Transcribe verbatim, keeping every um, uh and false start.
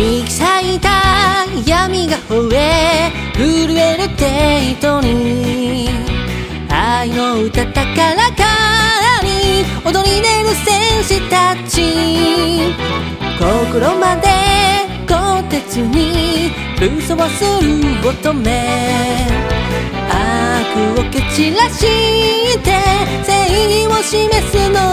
引き裂いた闇が吠え震えるデートに愛の歌高らかに踊り出る戦士たち心まで鋼鉄に武装する乙女悪を蹴散らして正義を示すの